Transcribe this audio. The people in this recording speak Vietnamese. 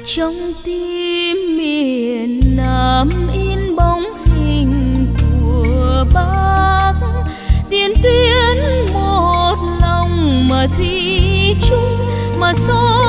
Trong tim miền Nam in bóng hình của Bác, tiền tuyến một lòng mà thủy chung mà son